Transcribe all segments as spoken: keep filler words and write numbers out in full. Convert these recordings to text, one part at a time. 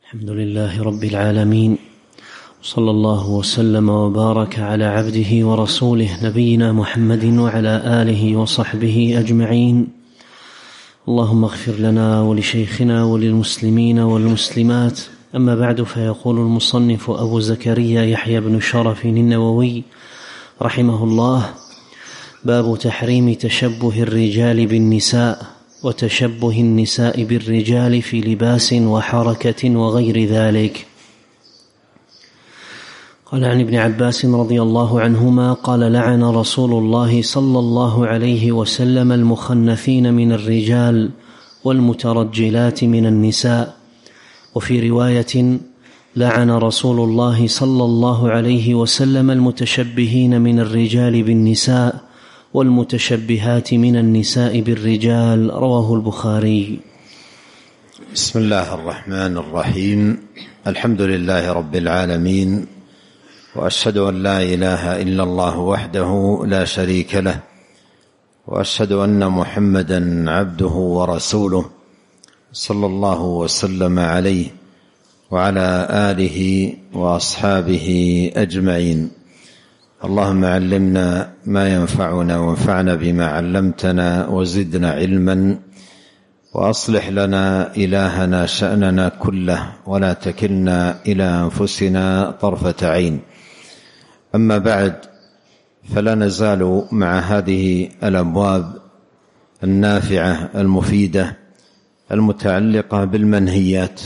الحمد لله رب العالمين، صلى الله وسلم وبارك على عبده ورسوله نبينا محمد وعلى آله وصحبه أجمعين. اللهم اغفر لنا ولشيخنا وللمسلمين والمسلمات. أما بعد، فيقول المصنف أبو زكريا يحيى بن شرف النووي رحمه الله: باب تحريم تشبه الرجال بالنساء وتشبه النساء بالرجال في لباس وحركة وغير ذلك. قال عن ابن عباس رضي الله عنهما قال: لعن رسول الله صلى الله عليه وسلم المخنثين من الرجال والمترجلات من النساء. وفي رواية: لعن رسول الله صلى الله عليه وسلم المتشبهين من الرجال بالنساء والمتشبهات من النساء بالرجال. رواه البخاري. بسم الله الرحمن الرحيم. الحمد لله رب العالمين، وأشهد أن لا إله إلا الله وحده لا شريك له، وأشهد أن محمدا عبده ورسوله صلى الله وسلم عليه وعلى آله وأصحابه أجمعين. اللهم علمنا ما ينفعنا وانفعنا بما علمتنا وزدنا علما، وأصلح لنا إلهنا شأننا كله، ولا تكلنا إلى أنفسنا طرفة عين. أما بعد، فلا نزال مع هذه الأبواب النافعة المفيدة المتعلقة بالمنهيات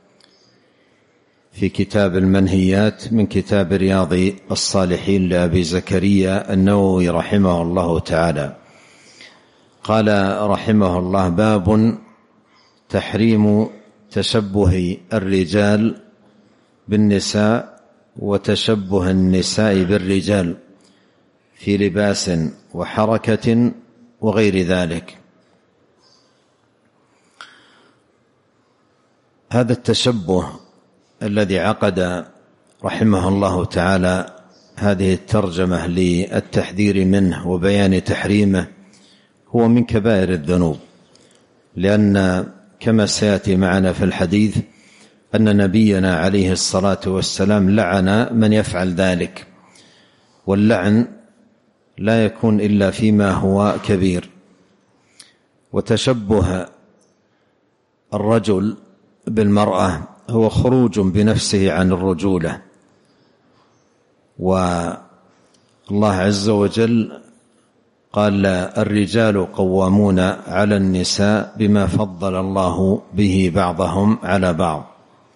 في كتاب المنهيات من كتاب رياض الصالحين لأبي زكريا النووي رحمه الله تعالى. قال رحمه الله: باب تحريم تشبه الرجال بالنساء وتشبه النساء بالرجال في لباس وحركة وغير ذلك. هذا التشبه الذي عقد رحمه الله تعالى هذه الترجمة للتحذير منه وبيان تحريمه هو من كبائر الذنوب، لأن كما سيأتي معنا في الحديث أن نبينا عليه الصلاة والسلام لعن من يفعل ذلك، واللعن لا يكون إلا فيما هو كبير. وتشبه الرجل بالمرأة هو خروج بنفسه عن الرجولة، والله عز وجل قال: الرجال قوامون على النساء بما فضل الله به بعضهم على بعض.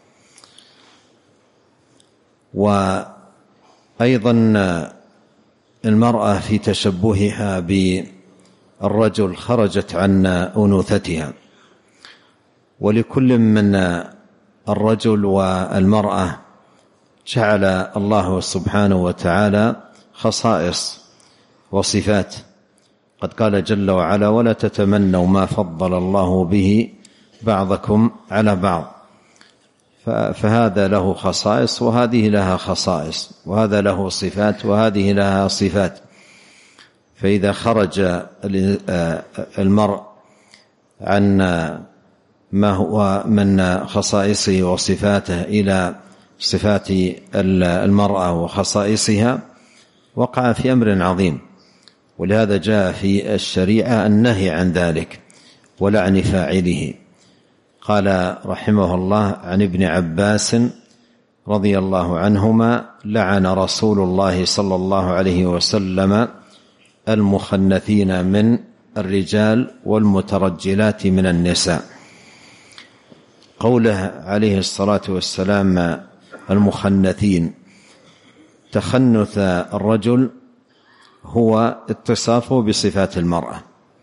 وأيضا المرأة في تشبهها بالرجل خرجت عن أنوثتها، ولكل من الرجل والمرأة جعل الله سبحانه وتعالى خصائص وصفات. قد قال جل وعلا: ولا تتمنوا ما فضل الله به بعضكم على بعض. فهذا له خصائص وهذه لها خصائص، وهذا له صفات وهذه لها صفات. فإذا خرج المرء عن ما هو من خصائصه وصفاته إلى صفات المرأة وخصائصها وقع في أمر عظيم، ولهذا جاء في الشريعة النهي عن ذلك ولعن فاعله. قال رحمه الله عن ابن عباس رضي الله عنهما: لعن رسول الله صلى الله عليه وسلم المخنثين من الرجال والمترجلات من النساء. قوله عليه الصلاة والسلام المخنثين، تخنث الرجل هو اتصافه بصفات المرأة.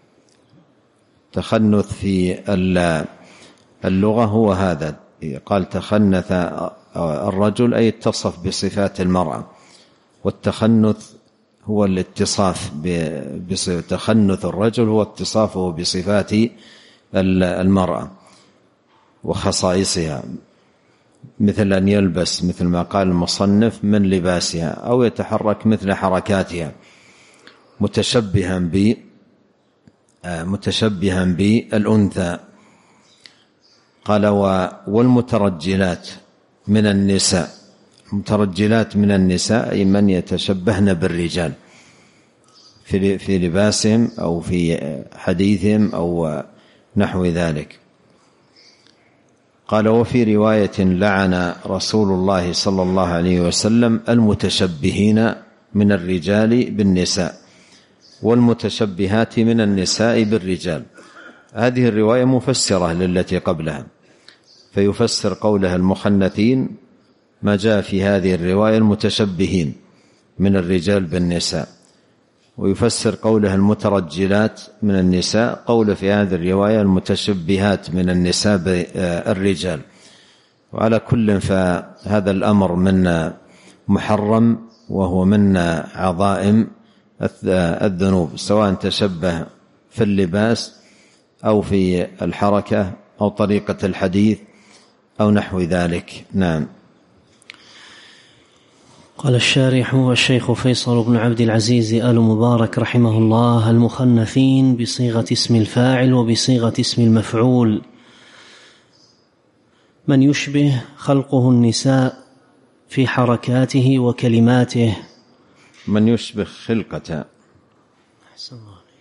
تخنث في اللغة هو هذا، قال تخنث الرجل أي اتصف بصفات المرأة، والتخنث هو الاتصاف بتخنث الرجل هو اتصافه بصفات المرأة وخصائصها، مثل أن يلبس مثل ما قال المصنف من لباسها، أو يتحرك مثل حركاتها، متشبها ب متشبها بالأنثى. قال والمترجلات من النساء. المترجلات من النساء أي من يتشبهن بالرجال في لباسهم أو في حديثهم أو نحو ذلك. قال وفي رواية لعن رسول الله صلى الله عليه وسلم المتشبهين من الرجال بالنساء والمتشبهات من النساء بالرجال. هذه الرواية مفسرة للتي قبلها، فيفسر قولها المخنثين ما جاء في هذه الرواية المتشبهين من الرجال بالنساء، ويفسر قولها المترجلات من النساء قول في هذه الرواية المتشبهات من النساء بالرجال. وعلى كل فهذا الأمر من محرم، وهو من عظائم الذنوب، سواء تشبه في اللباس أو في الحركة أو طريقة الحديث أو نحو ذلك. نعم. قال الشارح والشيخ فيصل بن عبد العزيز آل مبارك رحمه الله: المخنثين بصيغة اسم الفاعل وبصيغة اسم المفعول من يشبه خلقه النساء في حركاته وكلماته. من يشبه خلقته. أحسن الله عليك.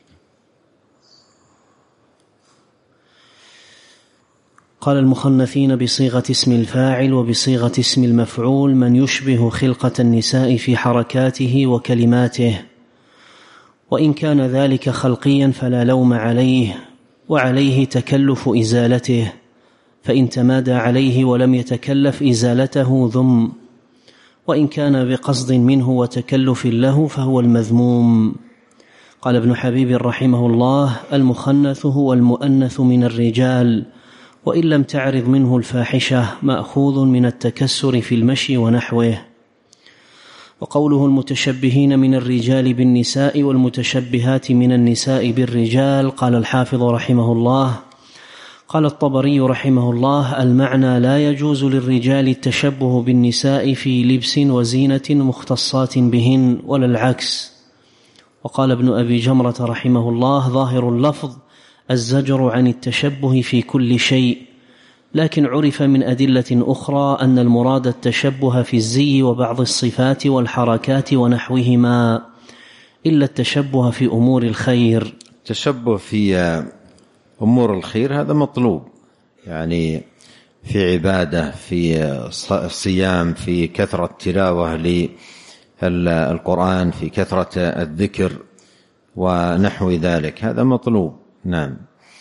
قال المخنثين بصيغة اسم الفاعل وبصيغة اسم المفعول من يشبه خلقة النساء في حركاته وكلماته، وإن كان ذلك خلقيا فلا لوم عليه، وعليه تكلف إزالته، فإن تمادى عليه ولم يتكلف إزالته ذم، وإن كان بقصد منه وتكلف له فهو المذموم. قال ابن حبيب رحمه الله: المخنث هو المؤنث من الرجال، وإن لم تعرض منه الفاحشة مأخوذ من التكسر في المشي ونحوه. وقوله المتشبهين من الرجال بالنساء والمتشبهات من النساء بالرجال، قال الحافظ رحمه الله: قال الطبري رحمه الله: المعنى لا يجوز للرجال التشبه بالنساء في لبس وزينة مختصات بهن ولا العكس. وقال ابن أبي جمرة رحمه الله: ظاهر اللفظ الزجر عن التشبه في كل شيء، لكن عرف من أدلة أخرى أن المراد التشبه في الزي وبعض الصفات والحركات ونحوهما، إلا التشبه في أمور الخير. التشبه في أمور الخير هذا مطلوب، يعني في عبادة، في صيام، في كثرة تلاوة للقرآن، في كثرة الذكر ونحو ذلك، هذا مطلوب. نعم.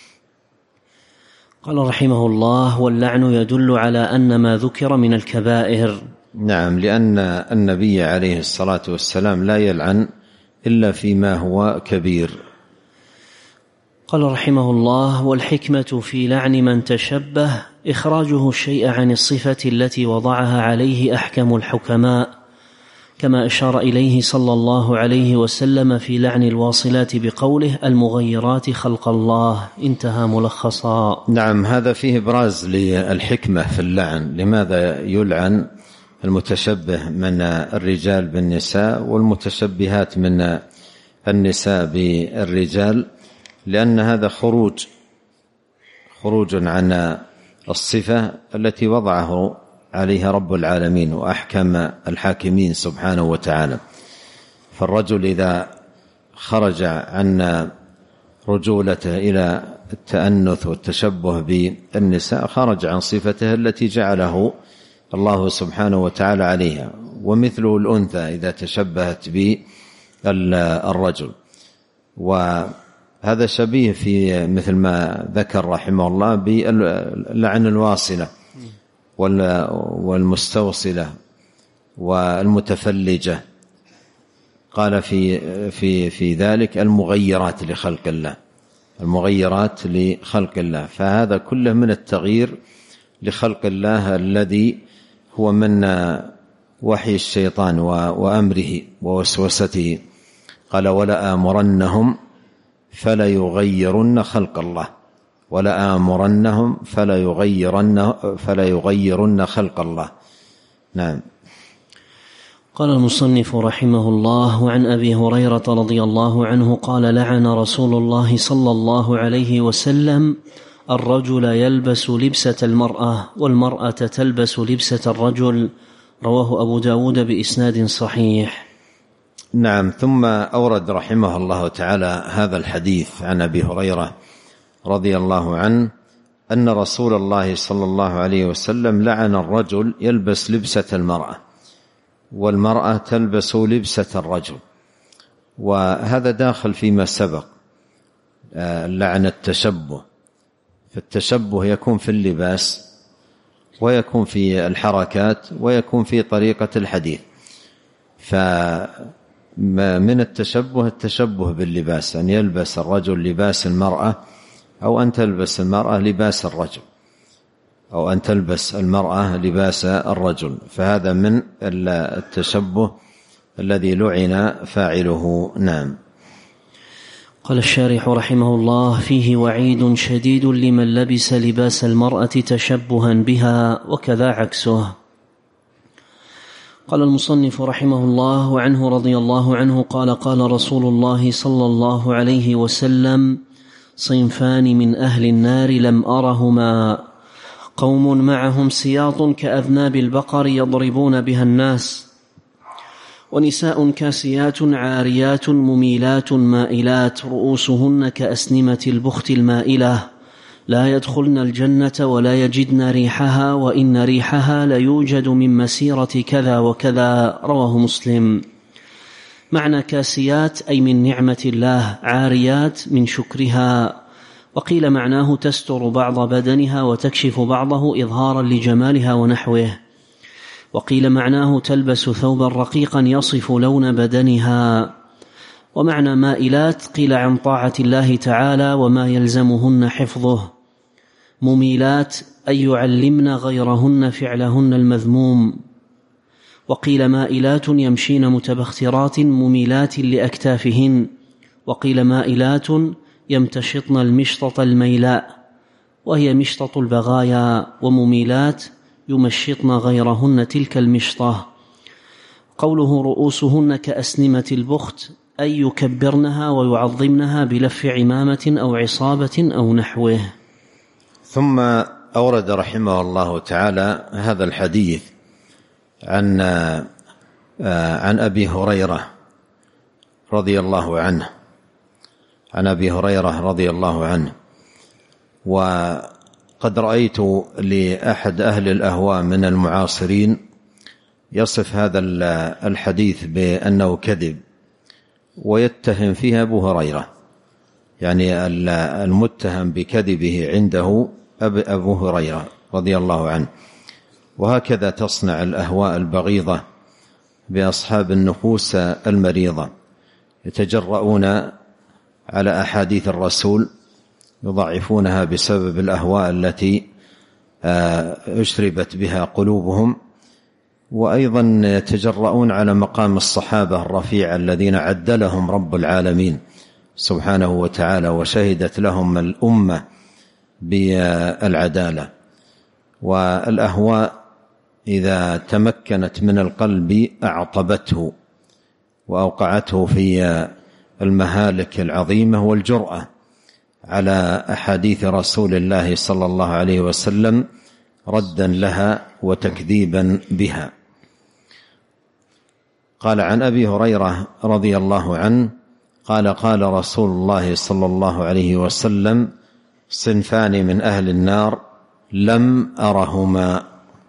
قال رحمه الله: واللعن يدل على أن ما ذكر من الكبائر. نعم، لأن النبي عليه الصلاة والسلام لا يلعن إلا فيما هو كبير. قال رحمه الله: والحكمة في لعن من تشبه إخراجه الشيء عن الصفة التي وضعها عليه أحكم الحكماء، كما أشار إليه صلى الله عليه وسلم في لعن الواصلات بقوله: المغيرات خلق الله. انتهى ملخصا. نعم، هذا فيه إبراز للحكمة في اللعن. لماذا يلعن المتشبه من الرجال بالنساء والمتشبهات من النساء بالرجال؟ لأن هذا خروج خروج عن الصفة التي وضعه عليها رب العالمين وأحكم الحاكمين سبحانه وتعالى. فالرجل إذا خرج عن رجولته إلى التأنث والتشبه بالنساء خرج عن صفته التي جعله الله سبحانه وتعالى عليها. ومثله الأنثى إذا تشبهت بالرجل، وهذا شبيه في مثل ما ذكر رحمه الله باللعن الواصلة والمستوصلة والمتفلجة. قال في في في ذلك المغيرات لخلق الله، المغيرات لخلق الله، فهذا كله من التغيير لخلق الله الذي هو من وحي الشيطان وأمره ووسوسته. قال: ولا آمرنهم فلا يغيرن خلق الله، ولا آمرنهم فلا يغيرن فلا يغيرن خلق الله. نعم. قال المصنف رحمه الله: وعن أبي هريرة رضي الله عنه قال: لعن رسول الله صلى الله عليه وسلم الرجل يلبس لبسة المرأة والمرأة تلبس لبسة الرجل، رواه أبو داود بإسناد صحيح. نعم. ثم أورد رحمه الله تعالى هذا الحديث عن أبي هريرة رضي الله عنه أن رسول الله صلى الله عليه وسلم لعن الرجل يلبس لبسة المرأة والمرأة تلبس لبسة الرجل، وهذا داخل فيما سبق لعن التشبه. فالتشبه يكون في اللباس ويكون في الحركات ويكون في طريقة الحديث. فمن التشبه التشبه باللباس، أن يلبس الرجل لباس المرأة أو أن تلبس المرأة لباس الرجل أو أن تلبس المرأة لباس الرجل، فهذا من التشبه الذي لعن فاعله. نعم. قال الشارح رحمه الله: فيه وعيد شديد لمن لبس لباس المرأة تشبها بها وكذا عكسه. قال المصنف رحمه الله: وعنه رضي الله عنه قال: قال رسول الله صلى الله عليه وسلم: صنفان من أهل النار لم أرهما، قوم معهم سياط كأذناب البقر يضربون بها الناس، ونساء كاسيات عاريات مميلات مائلات رؤوسهن كأسنمة البخت المائلة، لا يدخلن الجنة ولا يجدن ريحها، وإن ريحها ليوجد من مسيرة كذا وكذا، رواه مسلم. معنى كاسيات أي من نعمة الله، عاريات من شكرها، وقيل معناه تستر بعض بدنها وتكشف بعضه إظهارا لجمالها ونحوه، وقيل معناه تلبس ثوبا رقيقا يصف لون بدنها. ومعنى مائلات قيل عن طاعة الله تعالى وما يلزمهن حفظه. مميلات أي يعلمن غيرهن فعلهن المذموم. وقيل مائلات يمشين متبخترات مميلات لأكتافهن، وقيل مائلات يمتشطن المشطط الميلاء وهي مشطط البغايا، ومميلات يمشطن غيرهن تلك المشطة. قوله رؤوسهن كأسنمة البخت أي يكبرنها ويعظمنها بلف عمامة أو عصابة أو نحوه. ثم أورد رحمه الله تعالى هذا الحديث عن عن أبي هريرة رضي الله عنه عن أبي هريرة رضي الله عنه وقد رأيت لأحد أهل الأهواء من المعاصرين يصف هذا الحديث بأنه كذب، ويتهم فيها أبو هريرة، يعني المتهم بكذبه عنده أبو هريرة رضي الله عنه. وهكذا تصنع الأهواء البغيضة بأصحاب النفوس المريضة، يتجرؤون على أحاديث الرسول، يضعفونها بسبب الأهواء التي أشربت بها قلوبهم، وأيضا يتجرؤون على مقام الصحابة الرفيع الذين عدلهم رب العالمين سبحانه وتعالى، وشهدت لهم الأمة بالعدالة. والأهواء إذا تمكنت من القلب أعطبته وأوقعته في المهالك العظيمة والجرأة على أحاديث رسول الله صلى الله عليه وسلم ردا لها وتكذيبا بها. قال عن أبي هريرة رضي الله عنه قال: قال رسول الله صلى الله عليه وسلم: صنفان من أهل النار لم أرهما،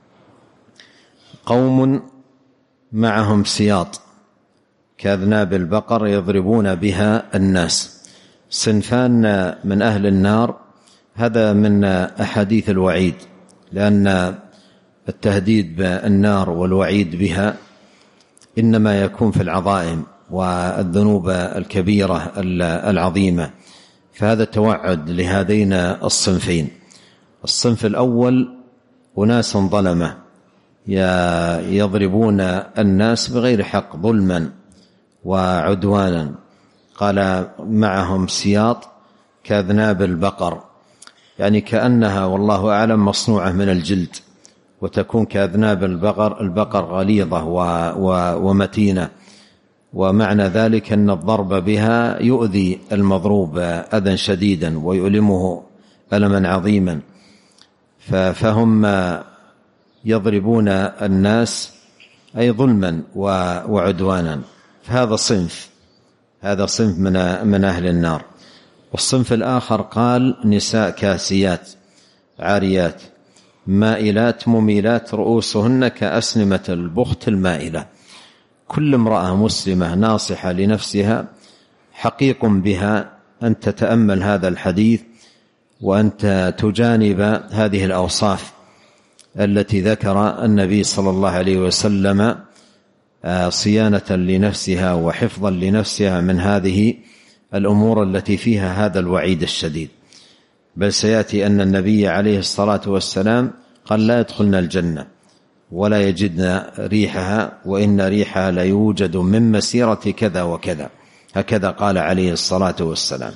قوم معهم سياط كأذناب البقر يضربون بها الناس. صنفان من أهل النار هذا من أحاديث الوعيد، لأن التهديد بالنار والوعيد بها إنما يكون في العظائم والذنوب الكبيرة العظيمة، فهذا توعد لهذين الصنفين. الصنف الأول أناس ظلمة يضربون الناس بغير حق ظلما وعدوانا، قال معهم سياط كأذناب البقر، يعني كأنها والله أعلم مصنوعة من الجلد، وتكون كأذناب البقر البقر غليظة ومتينة، ومعنى ذلك أن الضرب بها يؤذي المضروب أذى شديدا ويؤلمه ألما عظيما. فهم يضربون الناس أي ظلما وعدوانا. فهذا صنف هذا صنف من من أهل النار. والصنف الآخر قال نساء كاسيات عاريات مائلات مميلات رؤوسهن كأسنمة البخت المائلة. كل امرأة مسلمة ناصحة لنفسها حقيق بها أن تتأمل هذا الحديث وأنت تجانب هذه الأوصاف التي ذكر النبي صلى الله عليه وسلم صيانة لنفسها وحفظا لنفسها من هذه الأمور التي فيها هذا الوعيد الشديد. بل سيأتي أن النبي عليه الصلاة والسلام قال لا يدخلن الجنة ولا يجدن ريحها وإن ريحها لا يوجد من مسيرة كذا وكذا، هكذا قال عليه الصلاة والسلام.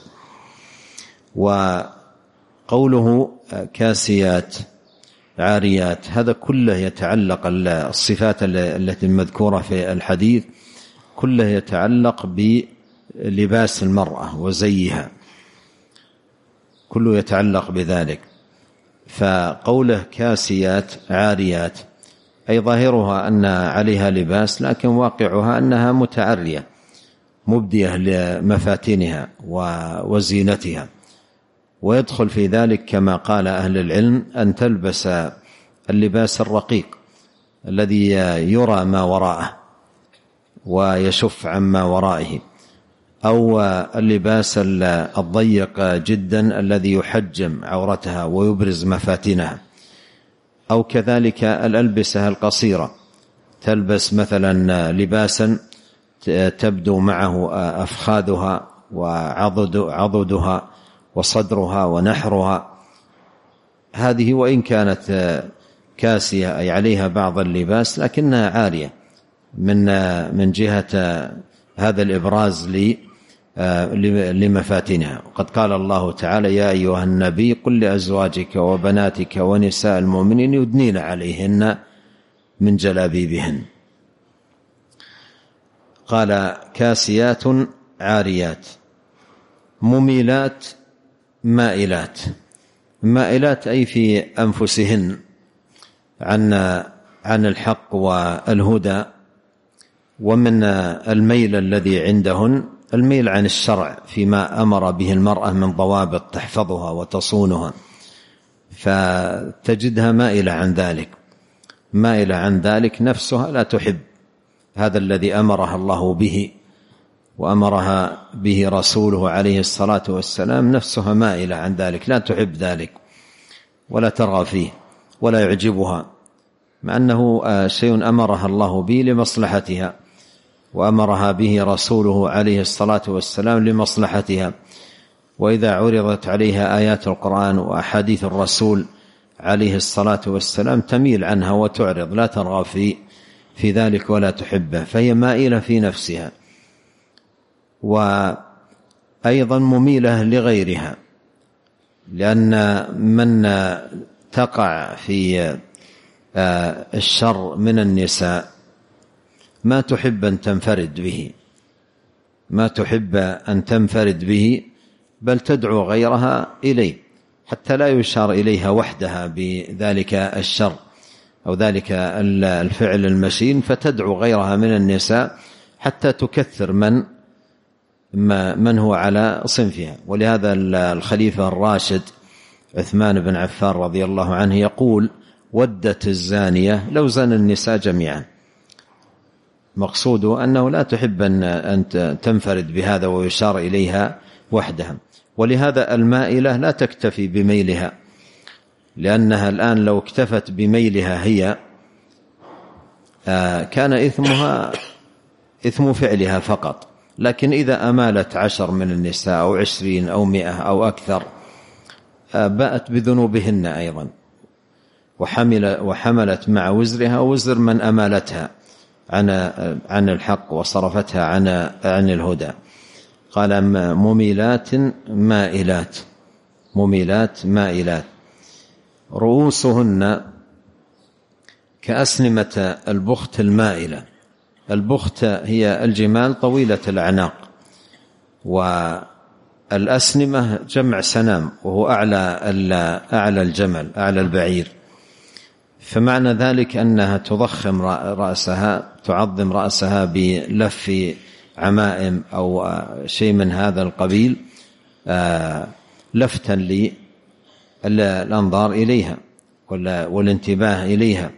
وقوله كاسيات عاريات هذا كله يتعلق الصفات التي المذكورة في الحديث كله يتعلق بلباس المرأة وزيها، كله يتعلق بذلك. فقوله كاسيات عاريات أي ظاهرها أن عليها لباس لكن واقعها أنها متعرية مبدية لمفاتنها وزينتها. ويدخل في ذلك كما قال أهل العلم أن تلبس اللباس الرقيق الذي يرى ما وراءه ويشف عما ورائه، أو اللباس الضيق جدا الذي يحجم عورتها ويبرز مفاتنها، أو كذلك الألبسة القصيرة تلبس مثلا لباسا تبدو معه أفخاذها وعضدها وصدرها ونحرها. هذه وإن كانت كاسية أي عليها بعض اللباس لكنها عارية من من جهة هذا الإبراز لمفاتنها. وقد قال الله تعالى يا أيها النبي قل لأزواجك وبناتك ونساء المؤمنين يدنين عليهن من جلابيبهن. قال كاسيات عاريات مميلات مائلات. مائلات أي في أنفسهن عن عن الحق والهدى، ومن الميل الذي عندهن الميل عن الشرع فيما أمر به المرأة من ضوابط تحفظها وتصونها، فتجدها مائلة عن ذلك مائلة عن ذلك نفسها لا تحب هذا الذي أمرها الله به وأمرها به رسوله عليه الصلاة والسلام. نفسها مائلة عن ذلك لا تحب ذلك ولا ترغب فيه ولا يعجبها، مع أنه شيء أمرها الله به لمصلحتها وأمرها به رسوله عليه الصلاة والسلام لمصلحتها. وإذا عرضت عليها آيات القرآن وأحاديث الرسول عليه الصلاة والسلام تميل عنها وتعرض لا ترغب في في ذلك ولا تحبه، فهي مائلة في نفسها. وأيضا مميلة لغيرها، لأن من تقع في الشر من النساء ما تحب أن تنفرد به ما تحب أن تنفرد به بل تدعو غيرها إليه حتى لا يشار إليها وحدها بذلك الشر أو ذلك الفعل المشين، فتدعو غيرها من النساء حتى تكثر من من هو على صنفها. ولهذا الخليفة الراشد عثمان بن عفان رضي الله عنه يقول ودت الزانية لو زنى النساء جميعا. مقصوده أنه لا تحب أن تنفرد بهذا ويشار إليها وحدها. ولهذا المائلة لا تكتفي بميلها، لأنها الآن لو اكتفت بميلها هي كان إثمها إثم فعلها فقط، لكن إذا أمالت عشر من النساء أو عشرين أو مئة أو أكثر باءت بذنوبهن أيضا، وحمل وحملت مع وزرها وزر من أمالتها عن عن الحق وصرفتها عن عن الهدى. قال مميلات مائلات مميلات مائلات رؤوسهن كأسنمة البخت المائلة. البخت هي الجمال طويلة الأعناق، الأسنمة جمع سنام، وهو أعلى أعلى الجمل، أعلى البعير، فمعنى ذلك أنها تضخم رأسها، تعظم رأسها بلف عمائم أو شيء من هذا القبيل لفتا للأنظار إليها والانتباه إليها.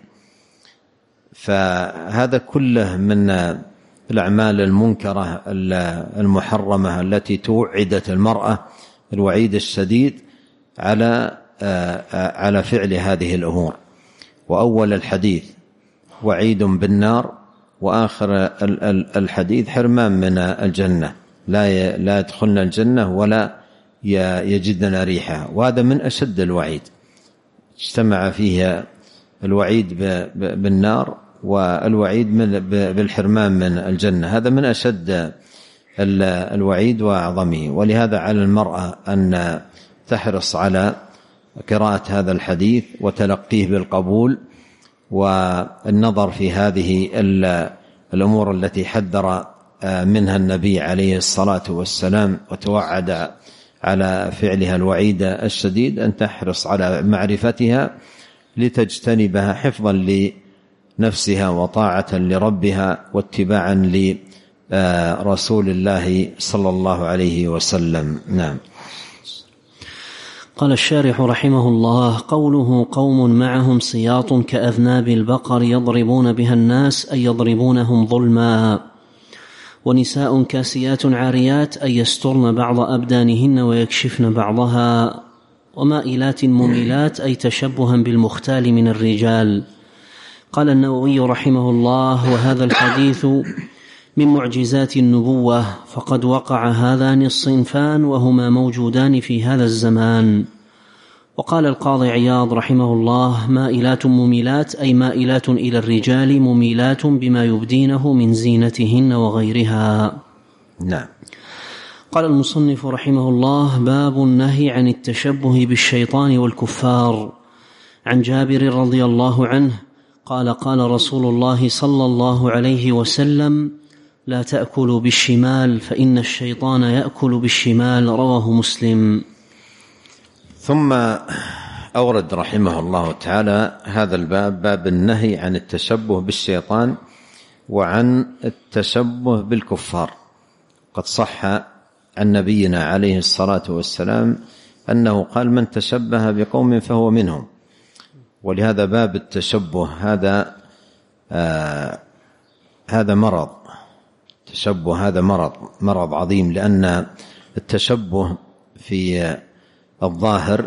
فهذا كله من الأعمال المنكرة المحرمة التي توعدت المرأة الوعيد الشديد على على فعل هذه الأمور. وأول الحديث وعيد بالنار، وآخر الحديث حرمان من الجنة، لا لا يدخلن الجنة ولا يجدن ريحها، وهذا من أشد الوعيد. اجتمع فيه الوعيد بالنار والوعيد بالحرمان من الجنة، هذا من أشد الوعيد وأعظمه. ولهذا على المرأة أن تحرص على قراءة هذا الحديث وتلقيه بالقبول، والنظر في هذه الأمور التي حذر منها النبي عليه الصلاة والسلام وتوعد على فعلها الوعيد الشديد، أن تحرص على معرفتها لتجتنبها حفظا لنفسها وطاعة لربها واتباعا لرسول الله صلى الله عليه وسلم. نعم. قال الشارح رحمه الله: قوله قوم معهم سياط كأذناب البقر يضربون بها الناس أي يضربونهم ظلما، ونساء كاسيات عاريات أي يسترن بعض أبدانهن ويكشفن بعضها، ومائلات مميلات أي تشبها بالمختال من الرجال. قال النووي رحمه الله: وهذا الحديث من معجزات النبوة، فقد وقع هذان الصنفان وهما موجودان في هذا الزمان. وقال القاضي عياض رحمه الله: مائلات مميلات أي مائلات إلى الرجال مميلات بما يبدينه من زينتهن وغيرها. نعم. قال المصنف رحمه الله: باب النهي عن التشبه بالشيطان والكفار. عن جابر رضي الله عنه قال: قال رسول الله صلى الله عليه وسلم: لا تأكلوا بالشمال فإن الشيطان يأكل بالشمال. رواه مسلم. ثم أورد رحمه الله تعالى هذا الباب، باب النهي عن التشبه بالشيطان وعن التشبه بالكفار. قد صح عن نبينا عليه الصلاة والسلام أنه قال: من تشبه بقوم فهو منهم. ولهذا باب التشبه هذا آه هذا مرض، التشبه هذا مرض مرض عظيم، لأن التشبه في الظاهر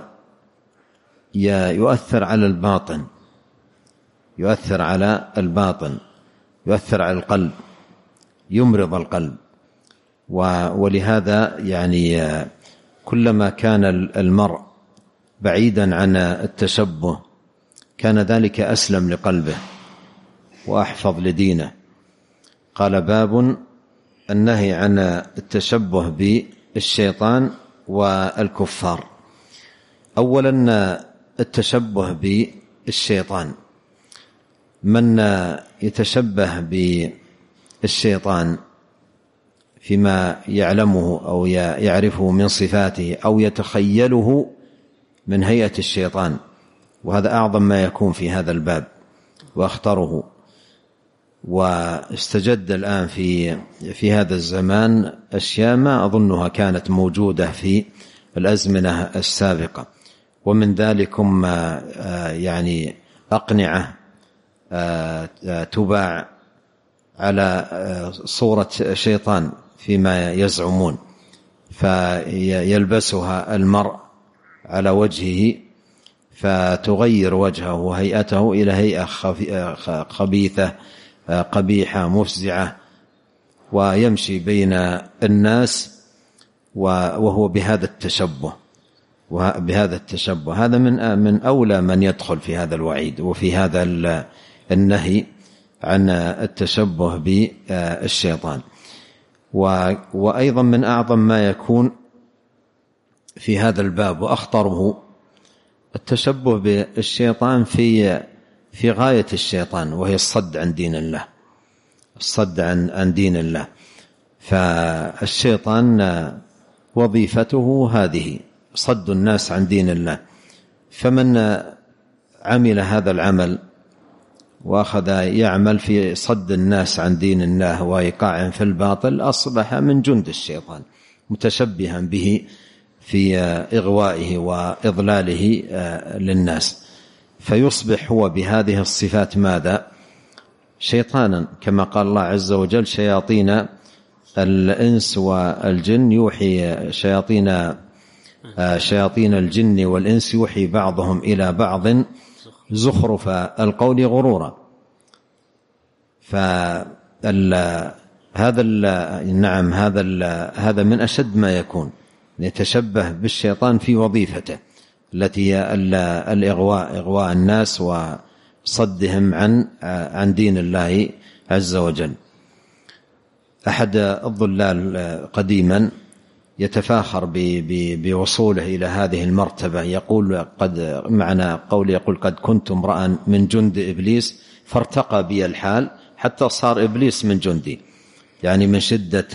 يؤثر على الباطن، يؤثر على الباطن يؤثر على القلب، يمرض القلب. ولهذا يعني كلما كان المرء بعيدا عن التشبه كان ذلك أسلم لقلبه وأحفظ لدينه. قال: باب النهي عن التشبه بالشيطان والكفار. أولا التشبه بالشيطان، من يتشبه بالشيطان فيما يعلمه أو يعرفه من صفاته أو يتخيله من هيئة الشيطان، وهذا أعظم ما يكون في هذا الباب وأخطره. واستجد الآن في في هذا الزمان أشياء ما أظنها كانت موجودة في الأزمنة السابقة، ومن ذلكم يعني أقنعة تباع على صورة شيطان فيما يزعمون، فيلبسها المرء على وجهه فتغير وجهه وهيئته إلى هيئة خبيثة قبيحة مفزعة، ويمشي بين الناس وهو بهذا التشبه وبهذا التشبه. هذا من من أولى من يدخل في هذا الوعيد وفي هذا النهي عن التشبه بالشيطان. وأيضا من أعظم ما يكون في هذا الباب وأخطره التشبه بالشيطان في في غاية الشيطان، وهي الصد عن دين الله، الصد عن عن دين الله. فالشيطان وظيفته هذه صد الناس عن دين الله. فمن عمل هذا العمل وأخذ يعمل في صد الناس عن دين الله وإيقاعهم في الباطل أصبح من جند الشيطان متشبها به في إغوائه وإضلاله للناس، فيصبح هو بهذه الصفات ماذا؟ شيطانا، كما قال الله عز وجل: شياطين الإنس والجن يوحي شياطين شياطين الجن والإنس يوحي بعضهم إلى بعض زخرف القول غرورا. فهذا نعم هذا هذا من أشد ما يكون، يتشبه بالشيطان في وظيفته التي هي الإغواء، إغواء الناس وصدهم عن عن دين الله عز وجل. أحد الضلال قديما يتفاخر بوصوله إلى هذه المرتبة، يقول قد معنى قول يقول قد كنت امرأ من جند إبليس فارتقى بي الحال حتى صار إبليس من جندي، يعني من شدة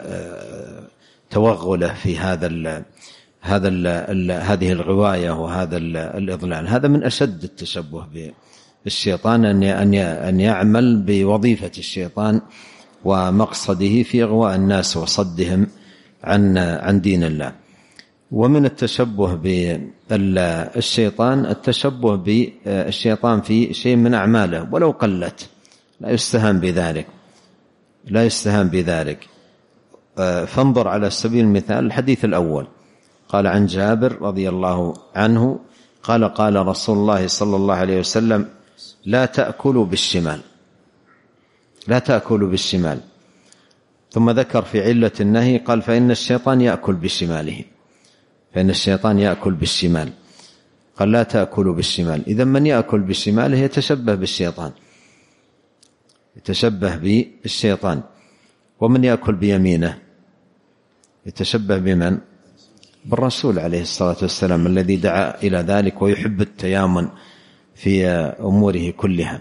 توغله في هذا ال هذا ال هذه الغواية وهذا الإضلال. هذا من أشد التشبه بالشيطان، أن أن يعمل بوظيفة الشيطان ومقصده في إغواء الناس وصدهم عن عن دين الله. ومن التشبه بالشيطان التشبه بالشيطان في شيء من أعماله ولو قلت، لا يستهان بذلك لا يستهان بذلك فانظر على سبيل المثال الحديث الأول، قال عن جابر رضي الله عنه قال قال رسول الله صلى الله عليه وسلم: لا تأكلوا بالشمال لا تأكلوا بالشمال. ثم ذكر في علة النهي قال: فإن الشيطان يأكل بشماله فإن الشيطان يأكل بالشمال. قال: لا تأكلوا بالشمال. إذا من يأكل بشماله يتشبه بالشيطان يتشبه بالشيطان ومن يأكل بيمينه يتشبه بمن؟ بالرسول عليه الصلاة والسلام الذي دعا إلى ذلك ويحب التيامن في أموره كلها.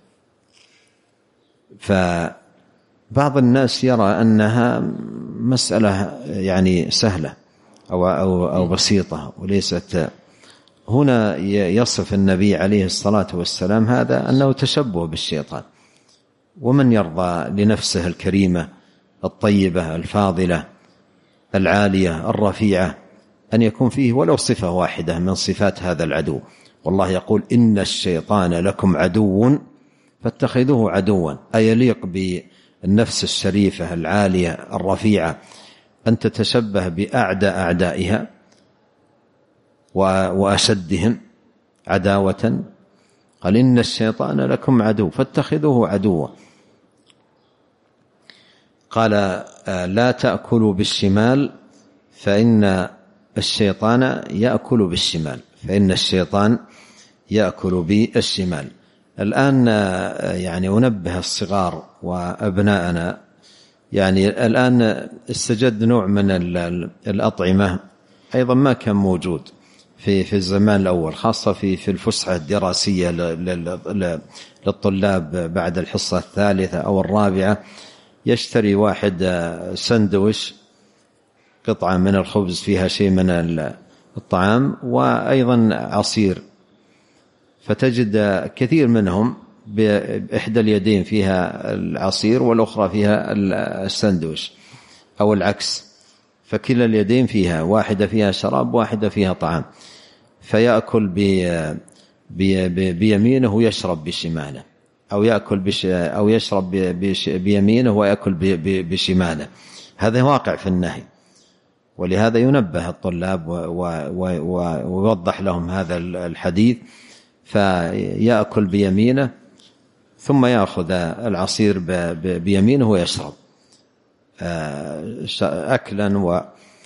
فبعض الناس يرى أنها مسألة يعني سهلة أو, أو, أو بسيطة، وليست. هنا يصف النبي عليه الصلاة والسلام هذا أنه تشبه بالشيطان. ومن يرضى لنفسه الكريمة الطيبة الفاضلة العالية الرفيعة أن يكون فيه ولو صفة واحدة من صفات هذا العدو؟ والله يقول: إن الشيطان لكم عدو فاتخذوه عدوا. أيليق بالنفس الشريفة العالية الرفيعة أن تتشبه بأعدى أعدائها وأشدهم عداوة؟ قال: إن الشيطان لكم عدو فاتخذوه عدوا. قال: لا تأكلوا بالشمال فإن الشيطان يأكل بالشمال فإن الشيطان يأكل بالشمال. الآن يعني أنبه الصغار وأبناءنا، يعني الآن استجد نوع من الأطعمة أيضا ما كان موجود في في الزمان الأول، خاصة في في الفسحة الدراسية للطلاب بعد الحصة الثالثة أو الرابعة. يشتري واحد سندويش، قطعة من الخبز فيها شيء من الطعام وأيضا عصير، فتجد كثير منهم بإحدى اليدين فيها العصير والأخرى فيها السندويش أو العكس، فكلا اليدين فيها، واحدة فيها شراب واحدة فيها طعام، فيأكل بيمينه ويشرب بشماله، أو يأكل بش أو يشرب بيمينه ويأكل بشماله. هذا واقع في النهي، ولهذا ينبه الطلاب ويوضح لهم هذا الحديث، فيأكل بيمينه ثم يأخذ العصير بيمينه ويشرب أكلا و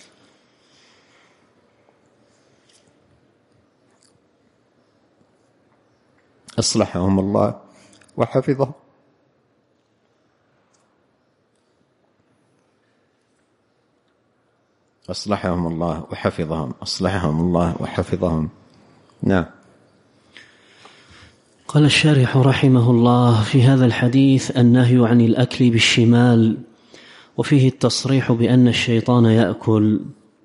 أصلحهم الله وحفظهم. أصلحهم الله وحفظهم أصلحهم الله وحفظهم. نعم. قال الشارح رحمه الله: في هذا الحديث النهي عن الأكل بالشمال، وفيه التصريح بأن الشيطان يأكل،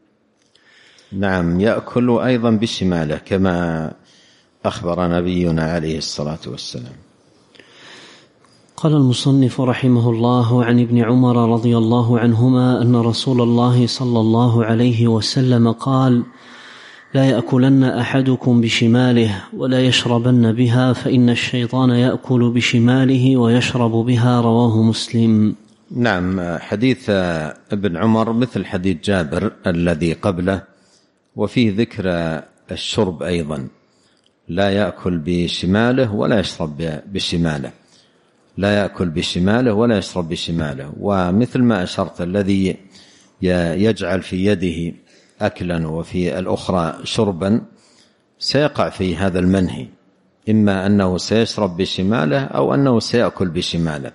نعم، يأكل أيضا بشماله كما أخبر نبينا عليه الصلاة والسلام. قال المصنف رحمه الله: عن ابن عمر رضي الله عنهما أن رسول الله صلى الله عليه وسلم قال: لا يأكلن أحدكم بشماله ولا يشربن بها فإن الشيطان يأكل بشماله ويشرب بها. رواه مسلم. نعم، حديث ابن عمر مثل حديث جابر الذي قبله، وفيه ذكر الشرب أيضا، لا يأكل بشماله ولا يشرب بشماله، لا يأكل بشماله ولا يشرب بشماله. ومثل ما أشرت، الذي يجعل في يده أكلا وفي الأخرى شربا سيقع في هذا المنهي، إما أنه سيشرب بشماله أو أنه سيأكل بشماله،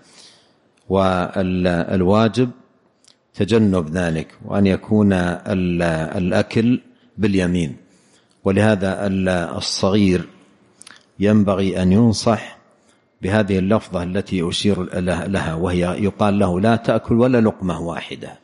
والواجب تجنب ذلك، وأن يكون الأكل باليمين. ولهذا الصغير ينبغي أن ينصح بهذه اللفظة التي أشير لها، وهي يقال له: لا تأكل ولا لقمة واحدة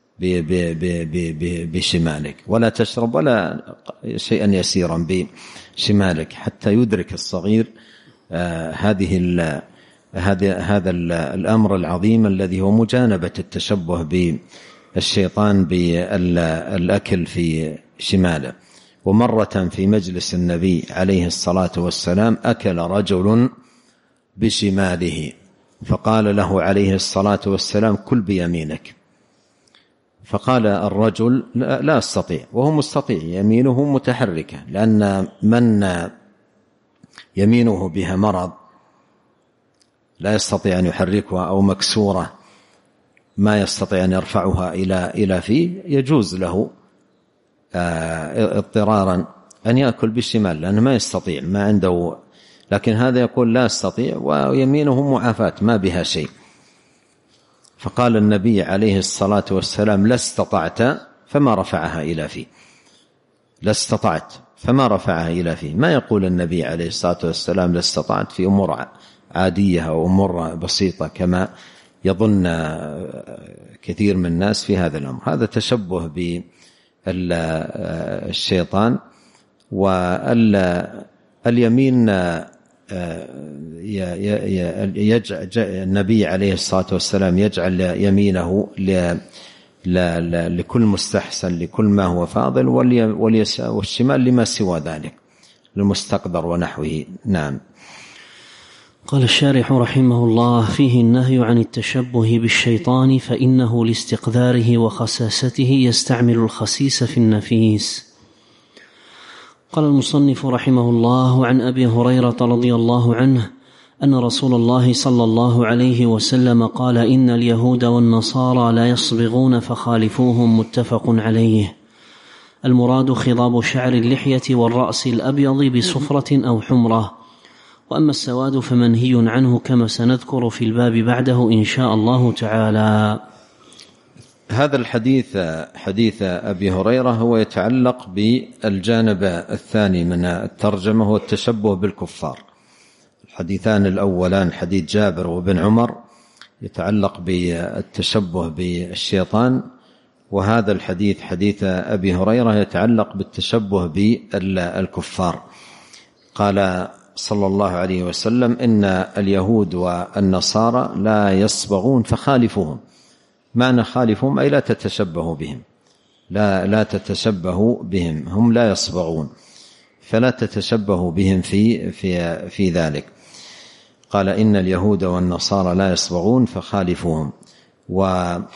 بشمالك، ولا تشرب ولا شيئا يسيرا بشمالك، حتى يدرك الصغير هذه هذا هذا الأمر العظيم الذي هو مجانبة التشبه بالشيطان بالأكل في شماله. ومرة في مجلس النبي عليه الصلاة والسلام أكل رجل بشماله، فقال له عليه الصلاة والسلام: كل بيمينك. فقال الرجل: لا أستطيع، وهو مستطيع، يمينه متحركة، لأن من يمينه بها مرض لا يستطيع أن يحركها أو مكسورة ما يستطيع أن يرفعها إلى إلى فيه، يجوز له اضطرارا أن يأكل بالشمال لأنه ما يستطيع، ما عنده. لكن هذا يقول: لا أستطيع، ويمينه معافاة ما بها شيء. فقال النبي عليه الصلاة والسلام: لا استطعت، فما رفعها إلى فيه، لا استطعت فما رفعها إلى فيه. ما يقول النبي عليه الصلاة والسلام لا استطعت في أمور عادية أو أمور بسيطة كما يظن كثير من الناس في هذا الأمر. هذا تشبه بالشيطان. واليمين النبي عليه الصلاة والسلام يجعل يمينه لكل مستحسن، لكل ما هو فاضل، والشمال لما سوى ذلك، للمستقدر ونحوه. نعم. قال الشارح رحمه الله: فيه النهي عن التشبه بالشيطان، فإنه لاستقذاره وخساسته يستعمل الخسيس في النفيس. قال المصنف رحمه الله: عن أبي هريرة رضي الله عنه أن رسول الله صلى الله عليه وسلم قال: إن اليهود والنصارى لا يصبغون فخالفوهم. متفق عليه. المراد خضاب شعر اللحية والرأس الأبيض بصفرة أو حمرة، وأما السواد فمنهي عنه كما سنذكر في الباب بعده إن شاء الله تعالى. هذا الحديث حديث أبي هريرة هو يتعلق بالجانب الثاني من الترجمة، هو التشبه بالكفار. الحديثان الأولان حديث جابر وابن عمر يتعلق بالتشبه بالشيطان، وهذا الحديث حديث أبي هريرة يتعلق بالتشبه بالكفار. قال صلى الله عليه وسلم: إن اليهود والنصارى لا يصبغون فخالفوهم. معنى خالفهم أي لا تتشبهوا بهم، لا لا تتشبهوا بهم، هم لا يصبغون، فلا تتشبهوا بهم في في في ذلك. قال: إن اليهود والنصارى لا يصبغون فخالفوهم. وكل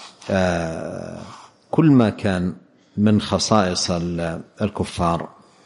ما كان من خصائص الكفار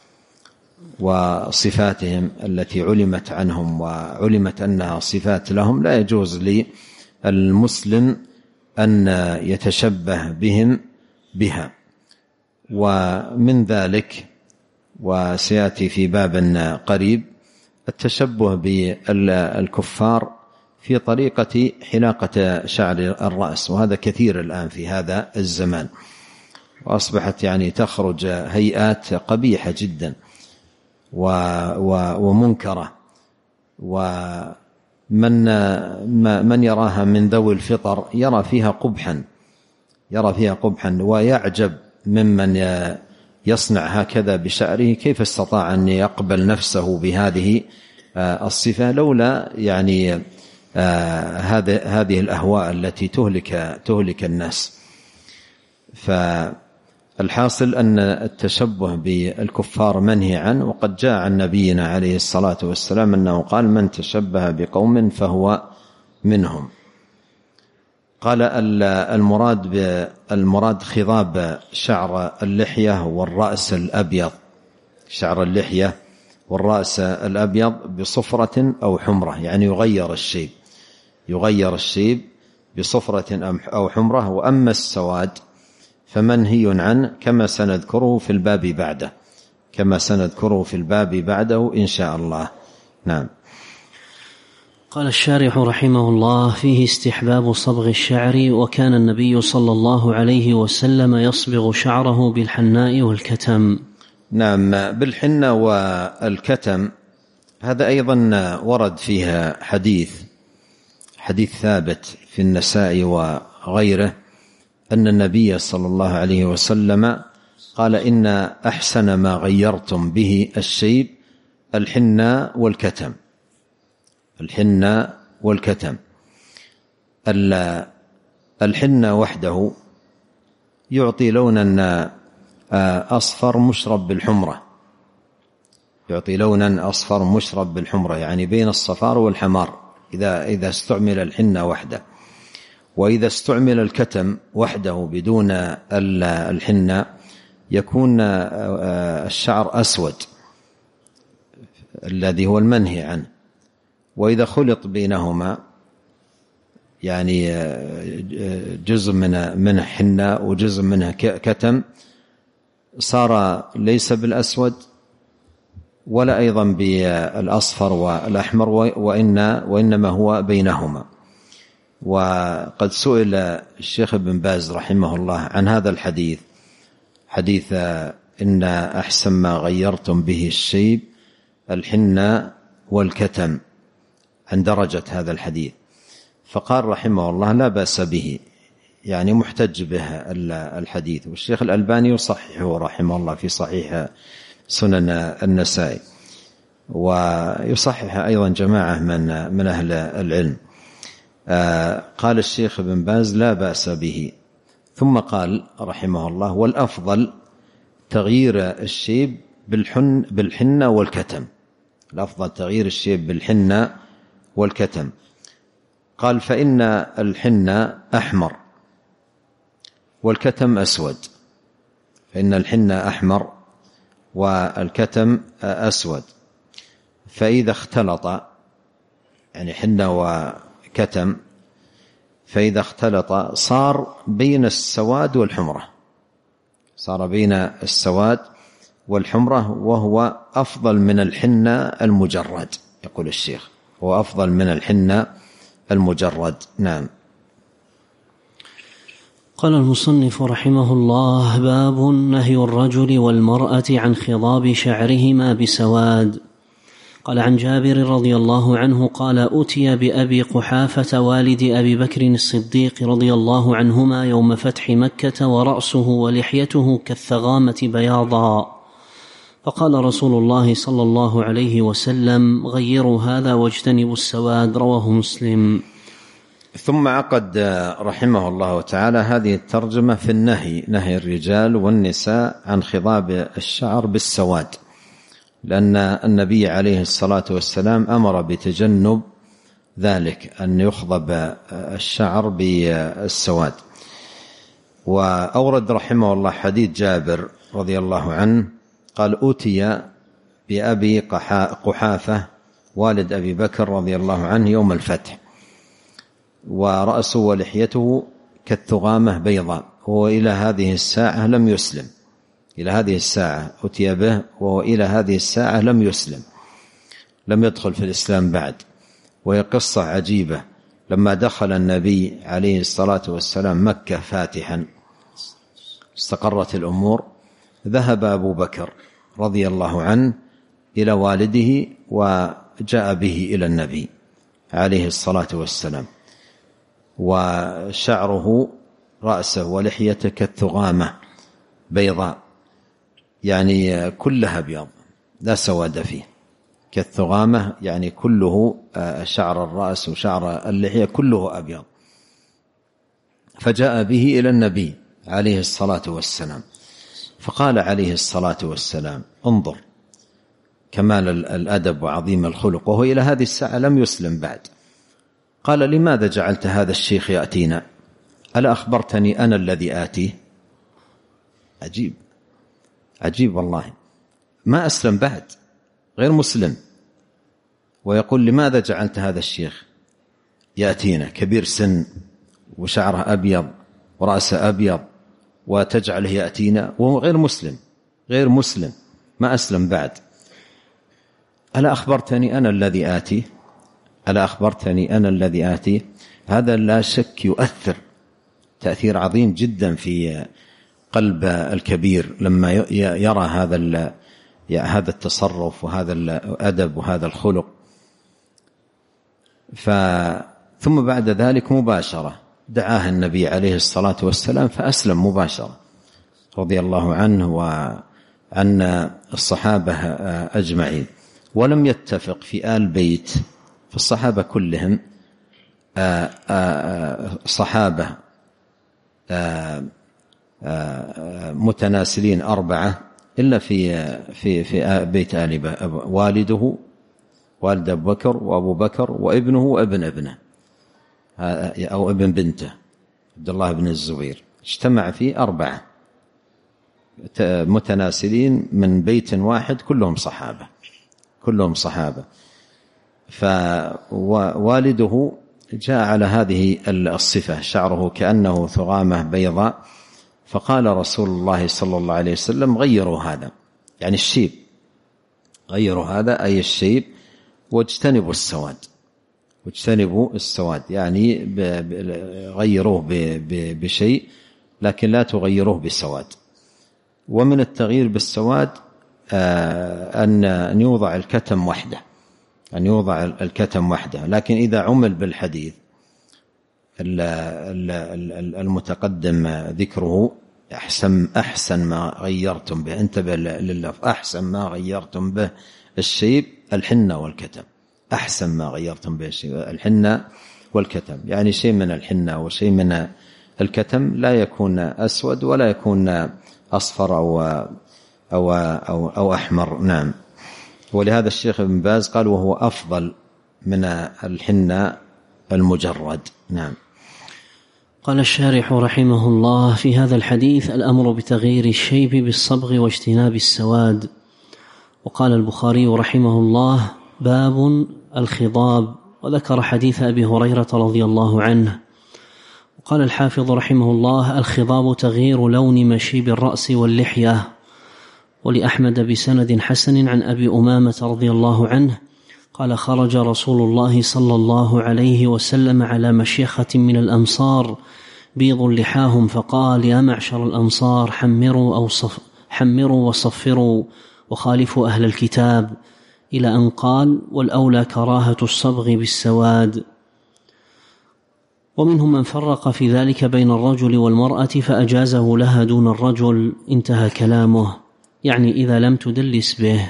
وصفاتهم التي علمت عنهم وعلمت أنها صفات لهم لا يجوز للمسلم أن يتشبه بهم بها. ومن ذلك، وسيأتي في باب قريب، التشبه بالكفار في طريقة حلاقة شعر الرأس، وهذا كثير الآن في هذا الزمان، وأصبحت يعني تخرج هيئات قبيحة جدا ومنكرة، ومن من يراها من ذوي الفطر يرى فيها قبحا يرى فيها قبحا ويعجب ممن يصنع هكذا بشعره كيف استطاع أن يقبل نفسه بهذه الصفة لولا يعني هذه هذه الأهواء التي تهلك تهلك الناس. فالحاصل أن التشبه بالكفار منهي عنه، وقد جاء عن نبينا عليه الصلاة والسلام أنه قال: من تشبه بقوم فهو منهم. قال المراد المراد خضاب شعر اللحية والرأس الأبيض، شعر اللحية والرأس الأبيض بصفرة أو حمرة، يعني يغير الشيب يغير الشيب بصفرة أو حمرة. وأما السواد فمنهي عنه كما سنذكره في الباب بعده كما سنذكره في الباب بعده إن شاء الله. نعم. قال الشارح رحمه الله: فيه استحباب صبغ الشعر، وكان النبي صلى الله عليه وسلم يصبغ شعره بالحناء والكتم. نعم، بالحنة والكتم هذا أيضا ورد فيها حديث حديث ثابت في النساء وغيره أن النبي صلى الله عليه وسلم قال: إن أحسن ما غيرتم به الشيب الحنة والكتم الحنة والكتم. الحنة وحده يعطي لونا أصفر مشرب بالحمرة يعطي لونا أصفر مشرب بالحمرة يعني بين الصفار والحمار إذا إذا استعمل الحنة وحده. وإذا استعمل الكتم وحده بدون الحنة يكون الشعر أسود الذي هو المنهي عنه. وإذا خلط بينهما يعني جزء من منه حنة وجزء منه كتم صار ليس بالأسود ولا أيضا بالأصفر والأحمر، وإن وإنما هو بينهما. وقد سئل الشيخ ابن باز رحمه الله عن هذا الحديث، حديث إن أحسن ما غيرتم به الشيب الحنة والكتم، عن درجة هذا الحديث، فقال رحمه الله: لا بأس به، يعني محتج به الحديث. والشيخ الألباني يصححه رحمه الله في صحيح سنن النسائي، ويصحح أيضا جماعة من من أهل العلم. قال الشيخ ابن باز: لا بأس به. ثم قال رحمه الله: والأفضل تغيير الشيب بالحن بالحنة والكتم الأفضل تغيير الشيب بالحنة والكتم. قال: فإن الحنة أحمر والكتم أسود فإن الحنة أحمر والكتم أسود فإذا اختلط، يعني حنة وكتم، فإذا اختلط صار بين السواد والحمرة صار بين السواد والحمرة وهو أفضل من الحنة المجرد. يقول الشيخ: هو أفضل من الحنة المجرد. نعم. قال المصنف رحمه الله: باب نهي الرجل والمرأة عن خضاب شعرهما بسواد. قال عن جابر رضي الله عنه قال: أتي بأبي قحافة والد أبي بكر الصديق رضي الله عنهما يوم فتح مكة ورأسه ولحيته كالثغامة بياضا، فقال رسول الله صلى الله عليه وسلم: غيروا هذا واجتنبوا السواد. رواه مسلم. ثم عقد رحمه الله تعالى هذه الترجمة في النهي نهي الرجال والنساء عن خضاب الشعر بالسواد، لأن النبي عليه الصلاة والسلام أمر بتجنب ذلك، أن يخضب الشعر بالسواد. وأورد رحمه الله حديث جابر رضي الله عنه قال: أوتي بأبي قحافة والد أبي بكر رضي الله عنه يوم الفتح ورأسه ولحيته كالثغامة بيضاء، وهو إلى هذه الساعة لم يسلم إلى هذه الساعة أتي به وهو إلى هذه الساعة لم يسلم لم يدخل في الإسلام بعد. وهي قصة عجيبة. لما دخل النبي عليه الصلاة والسلام مكة فاتحا استقرت الأمور، ذهب أبو بكر رضي الله عنه إلى والده وجاء به إلى النبي عليه الصلاة والسلام، وشعره رأسه ولحيته كالثغامة بيضاء، يعني كلها أبيض لا سواد فيه، كالثغامة يعني كله شعر الرأس وشعر اللحية كله أبيض. فجاء به إلى النبي عليه الصلاة والسلام، فقال عليه الصلاة والسلام: انظر كمال الأدب وعظيم الخلق، وهو إلى هذه الساعة لم يسلم بعد. قال: لماذا جعلت هذا الشيخ يأتينا؟ ألا أخبرتني أنا الذي آتيه؟ عجيب عجيب والله، ما أسلم بعد، غير مسلم، ويقول: لماذا جعلت هذا الشيخ يأتينا كبير سن وشعره أبيض ورأسه أبيض وتجعله يأتينا وهو غير مسلم، غير مسلم ما أسلم بعد. ألا أخبرتني أنا الذي آتي؟ ألا أخبرتني أنا الذي آتي؟ هذا لا شك يؤثر تأثير عظيم جدا في قلب الكبير لما يرى هذا هذا التصرف وهذا الأدب وهذا الخلق. ثم بعد ذلك مباشرة دعاه النبي عليه الصلاة والسلام فأسلم مباشرة رضي الله عنه وعن الصحابة أجمعين. ولم يتفق في آل بيت في الصحابة كلهم صحابة متناسلين أربعة إلا في في في بيت آل والده والد أبو بكر وأبو بكر وابنه وابن ابنه أو ابن بنته عبد الله بن الزبير، اجتمع فيه أربعة متناسلين من بيت واحد كلهم صحابة كلهم صحابة. فوالده جاء على هذه الصفة، شعره كأنه ثغامة بيضاء، فقال رسول الله صلى الله عليه وسلم: غيروا هذا، يعني الشيب، غيروا هذا أي الشيب، واجتنبوا السواد، واجتنبوا السواد يعني غيروه بشيء لكن لا تغيروه بسواد. ومن التغيير بالسواد أن يوضع الكتم وحده، أن يوضع الكتم وحده. لكن إذا عمل بالحديث المتقدم ذكره أحسن أحسن ما غيرتم به، انتبه لللفظ، أحسن ما غيرتم به الشيب الحنة والكتم، أحسن ما غيرتم به الشيب الحنة والكتم، يعني شيء من الحنة وشيء من الكتم لا يكون أسود ولا يكون أصفر أو أو أو, أو أحمر. نعم. ولهذا الشيخ ابن باز قال: وهو أفضل من الحنة المجرد. نعم. قال الشارح رحمه الله: في هذا الحديث الأمر بتغيير الشيب بالصبغ واجتناب السواد. وقال البخاري رحمه الله: باب الخضاب، وذكر حديث أبي هريرة رضي الله عنه. وقال الحافظ رحمه الله: الخضاب تغيير لون مشيب الرأس واللحية. ولأحمد بسند حسن عن أبي أمامة رضي الله عنه قال: خرج رسول الله صلى الله عليه وسلم على مشيخة من الأنصار بيض لحاهم، فقال: يا معشر الأنصار، حمروا أو صف حمروا وصفروا وخالفوا أهل الكتاب، إلى أن قال: والأولى كراهة الصبغ بالسواد. ومنهم من فرق في ذلك بين الرجل والمرأة فأجازه لها دون الرجل، انتهى كلامه، يعني إذا لم تدلس به.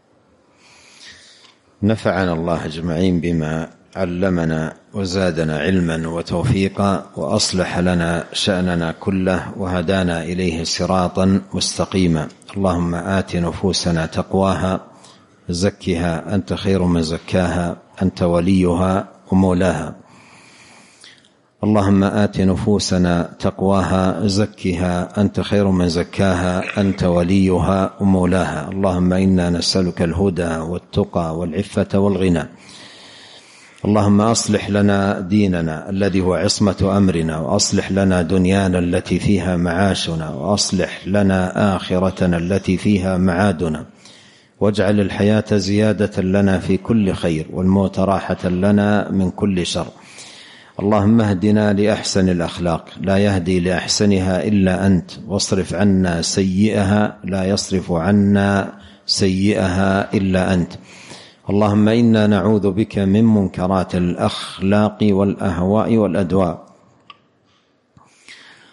نفعنا الله أجمعين بما علمنا وزادنا علما وتوفيقا، وأصلح لنا شأننا كله، وهدانا إليه صراطا مستقيما. اللهم آت نفوسنا تقواها، زكها أنت خير من زكاها، أنت وليها ومولاها. اللهم آت نفوسنا تقواها، زكها أنت خير من زكاها، أنت وليها ومولاها. اللهم إنا نسألك الهدى والتقى والعفة والغنى. اللهم أصلح لنا ديننا الذي هو عصمة أمرنا، وأصلح لنا دنيانا التي فيها معاشنا، وأصلح لنا آخرتنا التي فيها معادنا، واجعل الحياة زيادة لنا في كل خير، والموت راحة لنا من كل شر. اللهم اهدنا لأحسن الأخلاق، لا يهدي لأحسنها إلا أنت، واصرف عنا سيئها، لا يصرف عنا سيئها إلا أنت. اللهم إنا نعوذ بك من منكرات الأخلاق والأهواء والأدواء.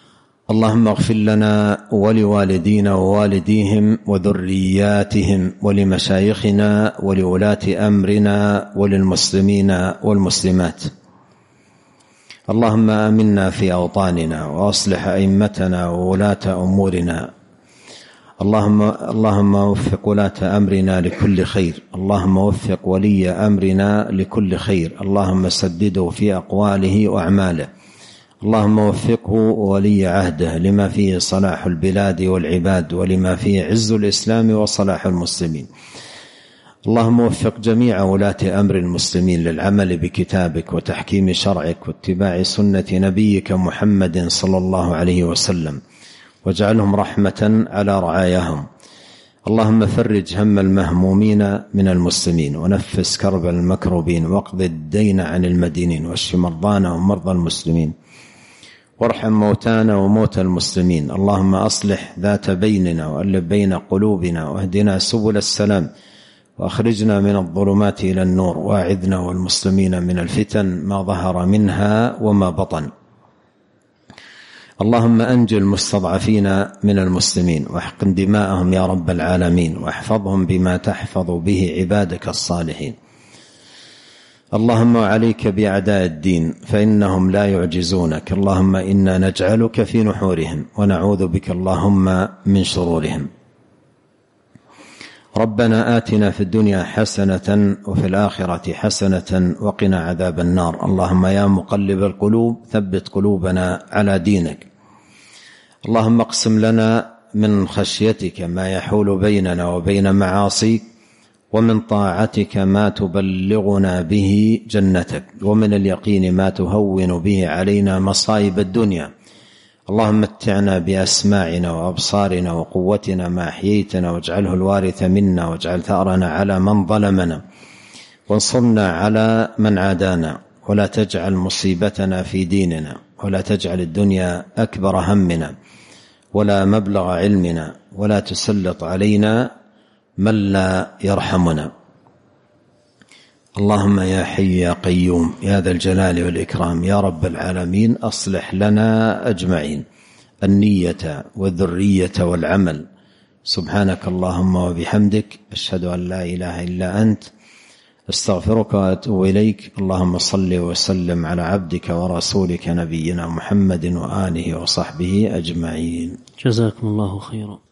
اللهم اغفر لنا ولوالدينا ووالديهم وذرياتهم ولمشايخنا ولولاة أمرنا وللمسلمين والمسلمات. اللهم آمنا في أوطاننا وأصلح أئمتنا وولاة أمورنا. اللهم اللهم وفق ولاة أمرنا لكل خير. اللهم وفق ولي أمرنا لكل خير. اللهم سدده في أقواله وأعماله. اللهم وفقه ولي عهده لما فيه صلاح البلاد والعباد ولما فيه عز الإسلام وصلاح المسلمين. اللهم وفق جميع ولاة أمر المسلمين للعمل بكتابك وتحكيم شرعك واتباع سنة نبيك محمد صلى الله عليه وسلم، واجعلهم رحمة على رعاياهم. اللهم فرج هم المهمومين من المسلمين ونفس كرب المكروبين واقض الدين عن المدينين واشف مرضانا ومرضى المسلمين وارحم موتانا وموتى المسلمين. اللهم أصلح ذات بيننا وألف بين قلوبنا واهدنا سبل السلام وأخرجنا من الظلمات إلى النور واعذنا والمسلمين من الفتن ما ظهر منها وما بطن. اللهم أنجِ المستضعفين من المسلمين واحقن دماءهم يا رب العالمين واحفظهم بما تحفظ به عبادك الصالحين. اللهم عليك بأعداء الدين فإنهم لا يعجزونك. اللهم إنا نجعلك في نحورهم ونعوذ بك اللهم من شرورهم. ربنا آتنا في الدنيا حسنة وفي الآخرة حسنة وقنا عذاب النار. اللهم يا مقلب القلوب ثبت قلوبنا على دينك. اللهم اقسم لنا من خشيتك ما يحول بيننا وبين معاصيك، ومن طاعتك ما تبلغنا به جنتك، ومن اليقين ما تهون به علينا مصائب الدنيا. اللهم متعنا بأسماعنا وأبصارنا وقوتنا ما أحييتنا واجعله الوارث منا واجعل ثأرنا على من ظلمنا وانصرنا على من عادانا، ولا تجعل مصيبتنا في ديننا، ولا تجعل الدنيا أكبر همنا ولا مبلغ علمنا، ولا تسلط علينا من لا يرحمنا. اللهم يا حي يا قيوم يا ذا الجلال والإكرام يا رب العالمين أصلح لنا أجمعين النية والذرية والعمل. سبحانك اللهم وبحمدك أشهد أن لا إله إلا أنت استغفرك وأتوب إليك. اللهم صل وسلم على عبدك ورسولك نبينا محمد وآله وصحبه أجمعين. جزاكم الله خيرا.